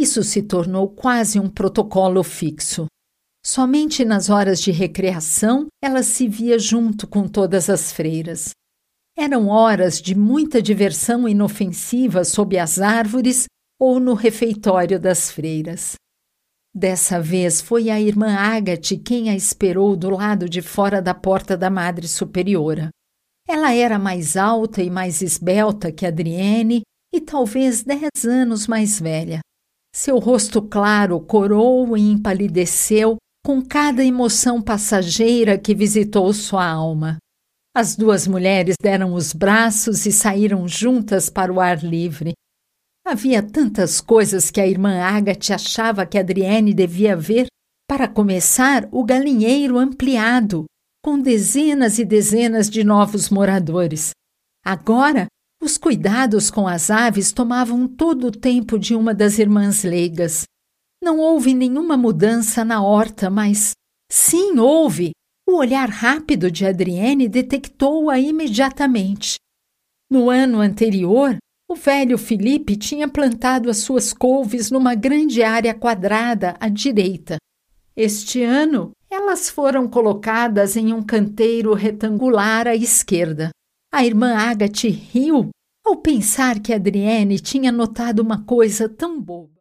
Isso se tornou quase um protocolo fixo. Somente nas horas de recreação ela se via junto com todas as freiras. Eram horas de muita diversão inofensiva sob as árvores ou no refeitório das freiras. Dessa vez foi a irmã Ágate quem a esperou do lado de fora da porta da Madre Superiora. Ela era mais alta e mais esbelta que Adriene e talvez 10 anos mais velha. Seu rosto claro corou e empalideceu com cada emoção passageira que visitou sua alma. As duas mulheres deram os braços e saíram juntas para o ar livre. Havia tantas coisas que a irmã Ágate achava que Adriene devia ver. Para começar, o galinheiro ampliado, com dezenas e dezenas de novos moradores. Agora, os cuidados com as aves tomavam todo o tempo de uma das irmãs leigas. Não houve nenhuma mudança na horta, mas... Sim, houve! O olhar rápido de Adriene detectou-a imediatamente. No ano anterior, o velho Felipe tinha plantado as suas couves numa grande área quadrada à direita. Este ano, elas foram colocadas em um canteiro retangular à esquerda. A irmã Ágate riu ao pensar que Adriene tinha notado uma coisa tão boba.